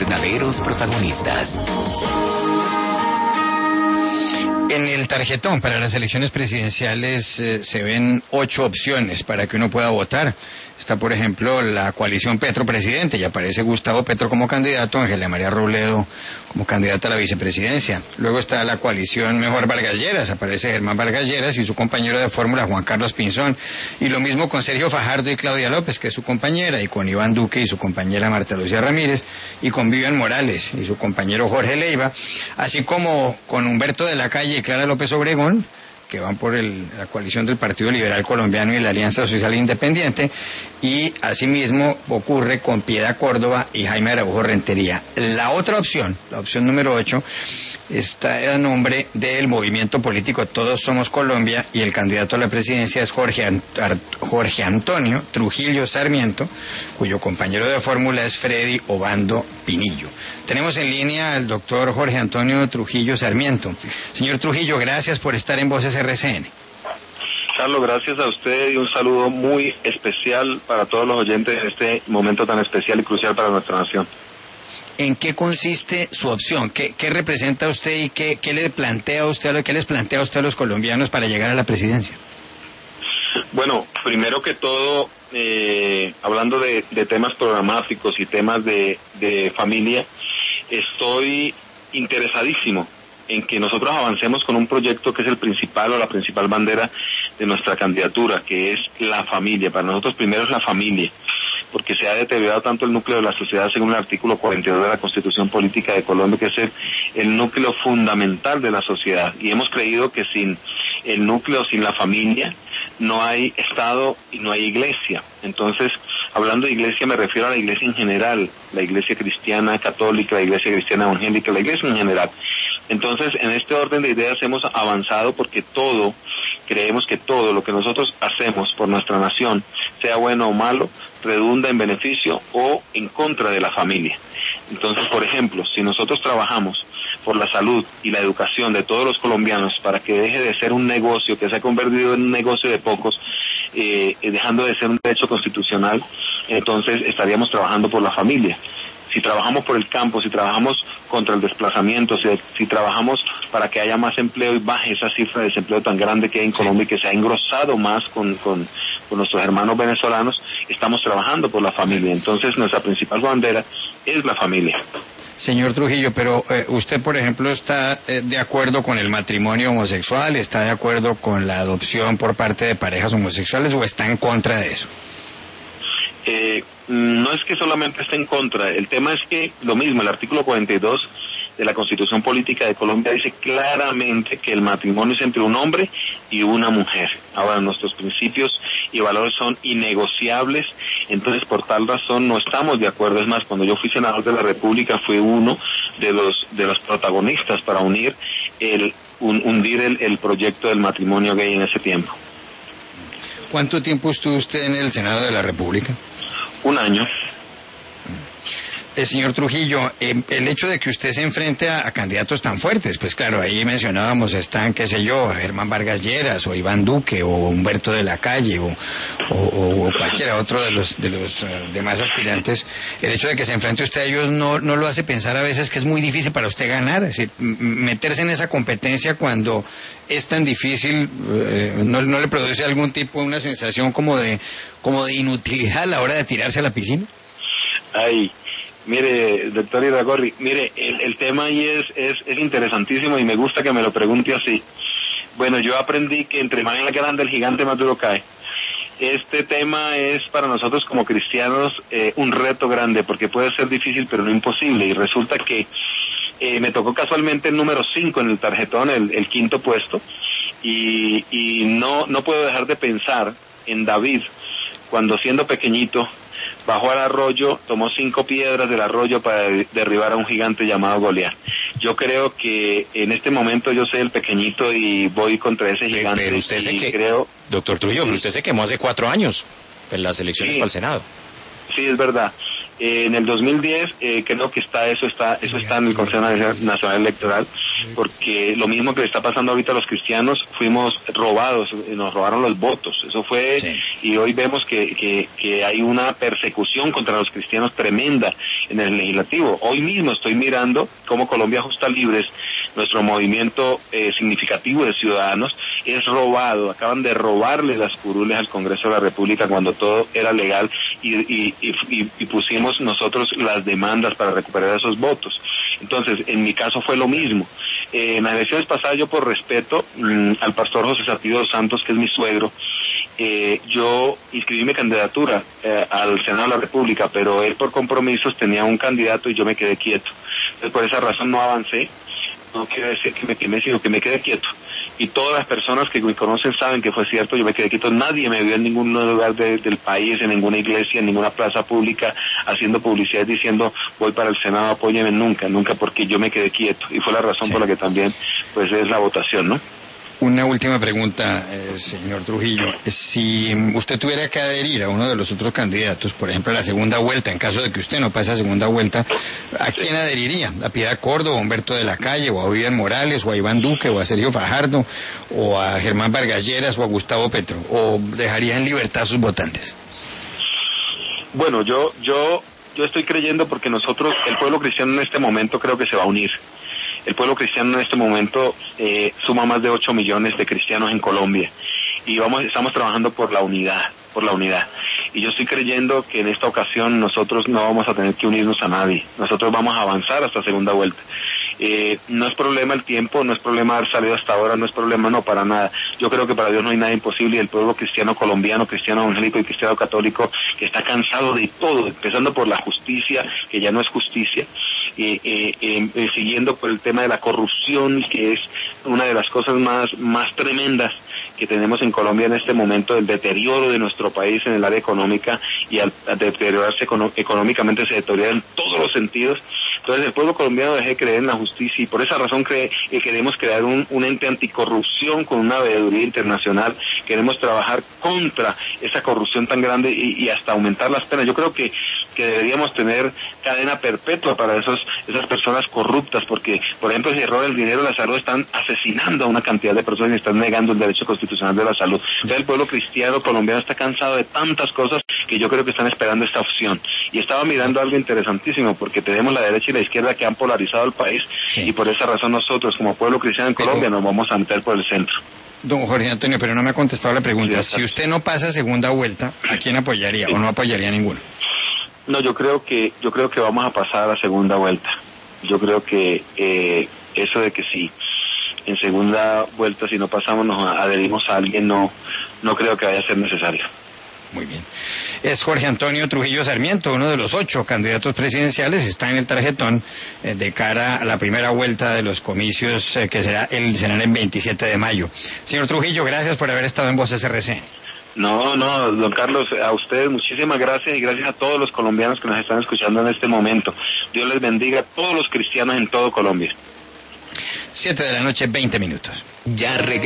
verdaderos protagonistas. En el tarjetón para las elecciones presidenciales se ven 8 opciones para que uno pueda votar. Está, por ejemplo, la coalición Petro Presidente, y aparece Gustavo Petro como candidato, Ángela María Robledo como candidata a la vicepresidencia. Luego está la coalición Mejor Vargas Lleras, aparece Germán Vargas Lleras y su compañero de fórmula Juan Carlos Pinzón. Y lo mismo con Sergio Fajardo y Claudia López, que es su compañera, y con Iván Duque y su compañera Marta Lucía Ramírez, y con Vivian Morales y su compañero Jorge Leiva, así como con Humberto de la Calle y Clara López Obregón, que van por la coalición del Partido Liberal Colombiano y la Alianza Social Independiente, y asimismo ocurre con Piedad Córdoba y Jaime Araujo Rentería. La otra opción, la opción número 8, está a nombre del movimiento político Todos Somos Colombia, y el candidato a la presidencia es Jorge Antonio Trujillo Sarmiento, cuyo compañero de fórmula es Freddy Obando Pinillo. Tenemos en línea al doctor Jorge Antonio Trujillo Sarmiento. Señor Trujillo, gracias por estar en Voces RCN. Carlos, gracias a usted y un saludo muy especial para todos los oyentes en este momento tan especial y crucial para nuestra nación. ¿En qué consiste su opción? ¿Qué representa usted y qué le plantea usted, qué les plantea usted a los colombianos para llegar a la presidencia? Bueno, primero que todo, hablando de temas programáticos y temas de familia, estoy interesadísimo en que nosotros avancemos con un proyecto que es el principal o la principal bandera de nuestra candidatura, que es la familia. Para nosotros primero es la familia, porque se ha deteriorado tanto el núcleo de la sociedad según el artículo 42 de la Constitución Política de Colombia, que es el núcleo fundamental de la sociedad. Y hemos creído que sin el núcleo, sin la familia, no hay Estado y no hay iglesia. Entonces, hablando de iglesia me refiero a la iglesia en general, la iglesia cristiana católica, la iglesia cristiana evangélica, la iglesia en general. Entonces, en este orden de ideas hemos avanzado porque creemos que todo lo que nosotros hacemos por nuestra nación, sea bueno o malo, redunda en beneficio o en contra de la familia. Entonces, por ejemplo, si nosotros trabajamos por la salud y la educación de todos los colombianos para que deje de ser un negocio que se ha convertido en un negocio de pocos, dejando de ser un derecho constitucional, entonces estaríamos trabajando por la familia. Si trabajamos por el campo, si trabajamos contra el desplazamiento, si trabajamos para que haya más empleo y baje esa cifra de desempleo tan grande que hay en Colombia y que se ha engrosado más con nuestros hermanos venezolanos, estamos trabajando por la familia. Entonces nuestra principal bandera es la familia. Señor Trujillo, pero usted, por ejemplo, ¿está de acuerdo con el matrimonio homosexual? ¿Está de acuerdo con la adopción por parte de parejas homosexuales o está en contra de eso? No es que solamente esté en contra, el tema es que lo mismo, el artículo 42 de la Constitución Política de Colombia dice claramente que el matrimonio es entre un hombre y una mujer. Ahora, nuestros principios y valores son innegociables, entonces por tal razón no estamos de acuerdo. Es más, cuando yo fui senador de la República fui uno de los protagonistas para hundir el proyecto del matrimonio gay en ese tiempo. ¿Cuánto tiempo estuvo usted en el Senado de la República? 1 año. Señor Trujillo, el hecho de que usted se enfrente a candidatos tan fuertes, pues claro, ahí mencionábamos, están, qué sé yo, Germán Vargas Lleras, o Iván Duque, o Humberto de la Calle, o cualquiera otro de los demás aspirantes. El hecho de que se enfrente usted a ellos no lo hace pensar a veces que es muy difícil para usted ganar, es decir, meterse en esa competencia cuando es tan difícil, ¿no le produce algún tipo, una sensación como de inutilidad a la hora de tirarse a la piscina? Ay, mire, doctor Iragorri, mire, el tema ahí es interesantísimo y me gusta que me lo pregunte así. Bueno, yo aprendí que entre más grande el gigante, más duro cae. Este tema es para nosotros como cristianos un reto grande porque puede ser difícil pero no imposible, y resulta que me tocó casualmente el número 5 en el tarjetón, el quinto puesto, y no puedo dejar de pensar en David, cuando siendo pequeñito bajó al arroyo, tomó 5 piedras del arroyo para derribar a un gigante llamado Goliat. Yo creo que en este momento yo soy el pequeñito y voy contra ese gigante. Pero usted doctor Trujillo, pero usted se quemó hace 4 años en las elecciones para el Senado. Sí, es verdad. En el 2010 creo que eso está en el Consejo Nacional Electoral, porque lo mismo que le está pasando ahorita a los cristianos, fuimos robados, nos robaron los votos, eso fue, sí. Y hoy vemos que hay una persecución contra los cristianos tremenda en el legislativo. Hoy mismo estoy mirando cómo Colombia Justa Libres, nuestro movimiento significativo de ciudadanos, es robado, acaban de robarle las curules al Congreso de la República cuando todo era legal y pusimos nosotros las demandas para recuperar esos votos. Entonces, en mi caso fue lo mismo. En las elecciones pasadas, yo por respeto al pastor José Sartillo dos Santos, que es mi suegro, yo inscribí mi candidatura al Senado de la República, pero él por compromisos tenía un candidato y yo me quedé quieto. Entonces, por esa razón no avancé. No quiere decir que me quemé, sino que me quedé quieto. Y todas las personas que me conocen saben que fue cierto, yo me quedé quieto. Nadie me vio en ningún lugar del país, en ninguna iglesia, en ninguna plaza pública, haciendo publicidad diciendo voy para el Senado, apóyeme, nunca, porque yo me quedé quieto. Y fue la razón por la que también, pues, es la votación, ¿no? Una última pregunta, señor Trujillo. Si usted tuviera que adherir a uno de los otros candidatos, por ejemplo, a la segunda vuelta, en caso de que usted no pase a segunda vuelta, ¿a quién adheriría? ¿A Piedad Córdoba, a Humberto de la Calle, o a Vivian Morales, o a Iván Duque, o a Sergio Fajardo, o a Germán Vargas Lleras, o a Gustavo Petro? ¿O dejaría en libertad a sus votantes? Bueno, yo estoy creyendo, porque nosotros, el pueblo cristiano en este momento, creo que se va a unir. El pueblo cristiano en este momento suma más de 8 millones de cristianos en Colombia y estamos trabajando por la unidad. Y yo estoy creyendo que en esta ocasión nosotros no vamos a tener que unirnos a nadie. Nosotros vamos a avanzar hasta segunda vuelta. No es problema el tiempo, no es problema haber salido hasta ahora, no es problema, no, para nada. Yo creo que para Dios no hay nada imposible, y el pueblo cristiano colombiano, cristiano evangélico y cristiano católico, que está cansado de todo, empezando por la justicia, que ya no es justicia, siguiendo por el tema de la corrupción, que es una de las cosas más tremendas que tenemos en Colombia en este momento, el deterioro de nuestro país en el área económica, y al deteriorarse económicamente se deteriora en todos los sentidos. Entonces el pueblo colombiano deje de creer en la justicia, y por esa razón queremos crear un ente anticorrupción con una veeduría internacional. Queremos trabajar contra esa corrupción tan grande y hasta aumentar las penas. Yo creo que deberíamos tener cadena perpetua para esas personas corruptas, porque, por ejemplo, si roban el dinero de la salud, están asesinando a una cantidad de personas y están negando el derecho constitucional de la salud. Entonces el pueblo cristiano colombiano está cansado de tantas cosas que yo creo que están esperando esta opción. Y estaba mirando algo interesantísimo, porque tenemos la derecha y la izquierda que han polarizado el país, sí. Y por esa razón nosotros, como pueblo cristiano en Colombia, nos vamos a meter por el centro. Don Jorge Antonio, pero no me ha contestado la pregunta. Si usted no pasa a segunda vuelta, ¿a quién apoyaría o no apoyaría a ninguno? No, yo creo que vamos a pasar a segunda vuelta. Yo creo que eso de que si en segunda vuelta, si no pasamos, nos adherimos a alguien, no creo que vaya a ser necesario. Muy bien. Es Jorge Antonio Trujillo Sarmiento, uno de los 8 candidatos presidenciales, está en el tarjetón de cara a la primera vuelta de los comicios que serán el 27 de mayo. Señor Trujillo, gracias por haber estado en Voces RCN. No, don Carlos, a ustedes muchísimas gracias, y gracias a todos los colombianos que nos están escuchando en este momento. Dios les bendiga a todos los cristianos en todo Colombia. 7 de la noche, 20 minutos. Ya